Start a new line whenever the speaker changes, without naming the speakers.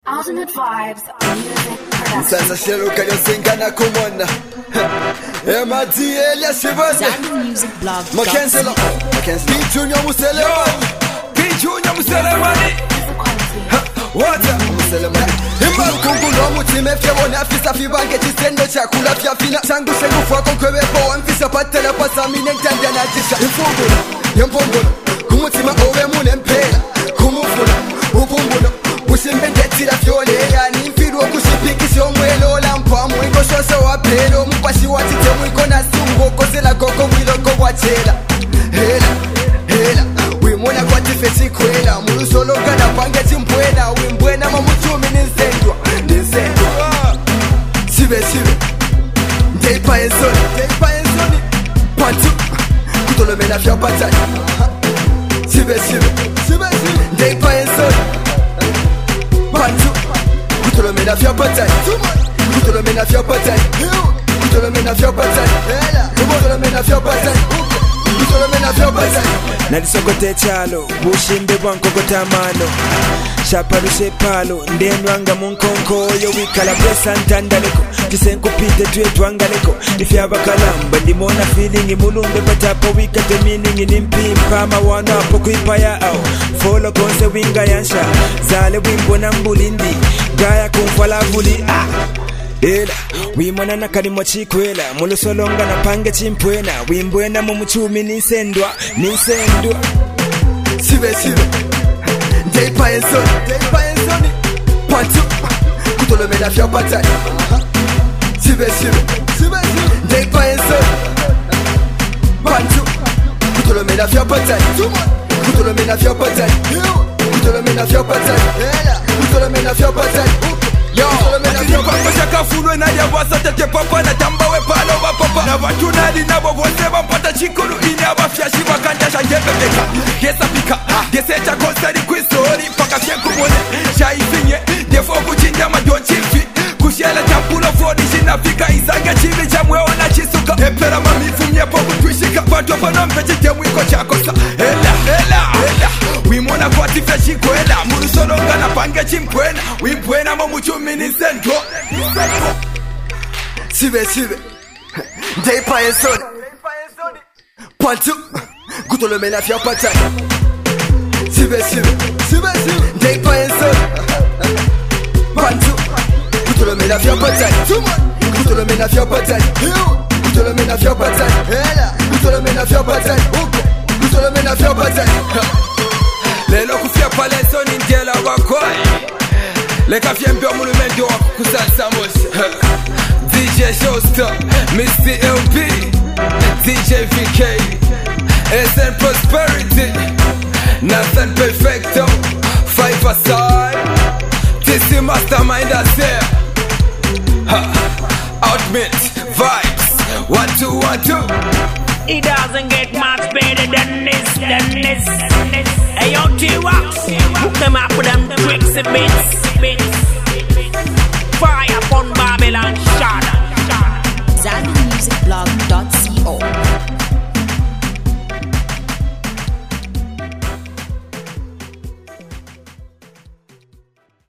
Ultimate Vibes Music Production.
Sasa sheruka yosengana kumona MD Elias Shibane Mackenzie Junior Muselemani Junior Muselemani Water Muselemani Imba kungulo mutima fyabona afisa fibange chisendo chakula fyafina changu shengufwa konkwebepo amfisa patela pasamine ntandana jisha imfungulo yempongola kumutima owe munempela kumufuna ukumbulo usimbendetira fyolera nimfiru okushipikisha omwelo lampa mwiko shose wapelo mupashi watite mwiko nasungo kozela koko mwiloko wachela hela wimona kwatife chikwela mulusolonkana pange chimpwena wimbwena mamuchumi ninsendwa sibe ndeipa enzoni pantu kutolomena fyapatani sibe ndeipa enzoni pantu kutolomena fyapatani kutolomena fyapatani kutolomena fyapatani kutolomena fyapatani kutolomena fyapatani
nalisokote chalo bushimbe bwankokota amano shaparushe palo ndenwanga munkonkoyo wikala pesa ntandaleko tisenkupite tuyetwangaleko ifyabakalamba ndimona feeling mulunde patapo wikate meaning nimpimpa mawano apo kuipaya ao folo konse winga yansha zale wimbona mbulindi gaya kumfala vuli Ela, wimona na kalimo chikwela mulusolonga na pange chimpwena wimbwena mumuchumi ninsendwa
sibe ndeipa enzoni pantu kutolomena fyapatani sibe ndeipa enzoni pantu kutolomena fyapatani kutolomena fyapatani kutolomena fyapatani kutolomena fyapatani
Kafulwe na yawasa tete papa na tambawe palo wa papa na watu nali na wawose wampata chikulu ini abafyashi wakandasha yebebeka Gesa pika, gesecha konsari kwisori paka fyenku mwone Shaifinye, defo kuchinja madochifi Kushela champulo fodi shinafika Isanga chivi chamwe ona chisuka Epera mamifu mnyepo kutwishika Pato pano mpechi temwiko chakosa Ela wimona kwa tifya chikwela Murusolonga na pange chimkwena Wimpwena mamuchumi nisendo
sibe ndeipa enzoni pantu kutolomena fyapatani sibe ndeipa enzoni pantu kutolomena fyapatani kutolomena fyapatani kutolomena fyapatani kutolomena fyapatani kutolomena fyapatani
lelo kufya pale enzoni ndela wakwai leka fyembe omulumendo wakukusalisa mosha DJ Showstar, Mr. LP, DJ VK, SN Prosperity, Nathan Perfecto, Five Aside, TC Mastermind as here. Outmit, Vibes, 1212.
It doesn't get much better than this. Hey, yo, T-Wax, hook them up with them tricks and bits. Fire upon Babylon.